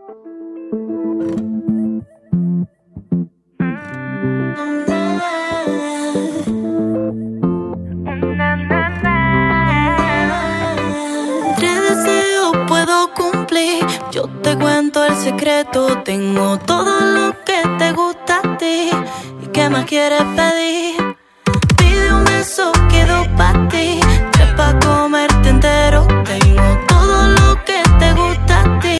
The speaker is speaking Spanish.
Tres deseos puedo cumplir. Yo te cuento el secreto. Tengo todo lo que te gusta a ti. ¿Y qué más quieres pedir?